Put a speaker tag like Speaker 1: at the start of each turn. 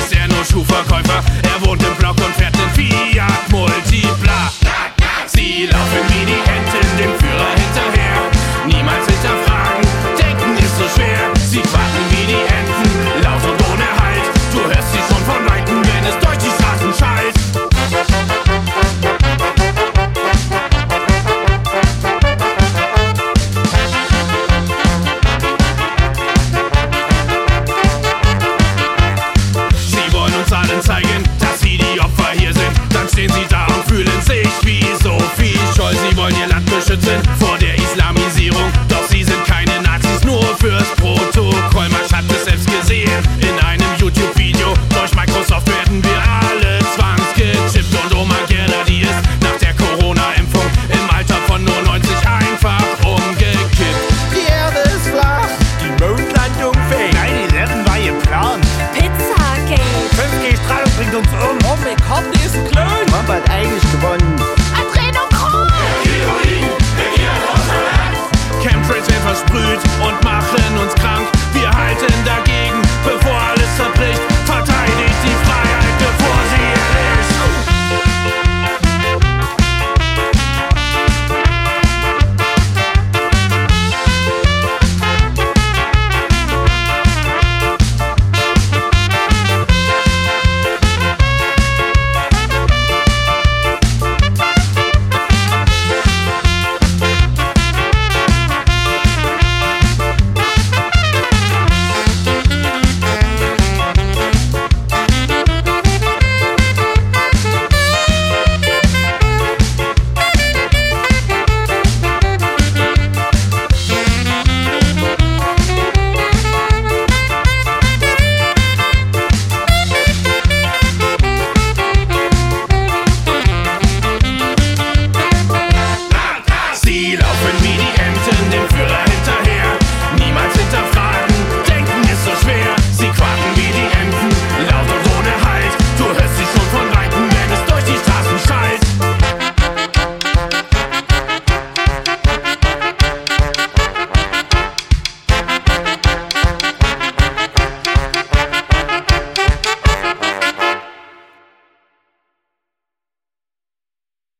Speaker 1: ist er nur Schuhverkäufer. Er wohnt im Block und fährt den Fiat Multipla. Sie laufen wie die Enten dem Führer hinterher. Niemals hinterfragen, denken ist so schwer. Sie quaken wie die Enten, laut und ohne Halt. Du hörst sie schon von Weitem, wenn es durch die Straßen schallt. Sie wollen uns allen zeigen, dass sie die Opfer hier sind. Dann stehen sie da und fühlen sich wie Sophie Scholl. Sie wollen ihr Land beschützen vor der Islamisierung. Doch sie sind keine Nazis, nur fürs Protokoll. Max hat es selbst gesehen in einem YouTube-Video. Durch Microsoft werden wir alle zwangsgechippt. Und Oma Gerda, die ist nach der Corona-Impfung im Alter von nur 90 einfach umgekippt.
Speaker 2: Die Erde ist flach, die Mondlandung fake. 9/11 war geplant.
Speaker 3: Pizzagate.
Speaker 2: 5G-Strahlung bringt uns um.
Speaker 4: Oh, McCartney ist klein.
Speaker 2: Trump hat eigentlich gewonnen.
Speaker 3: Adrenokron.
Speaker 1: Chemtrails werden versprüht und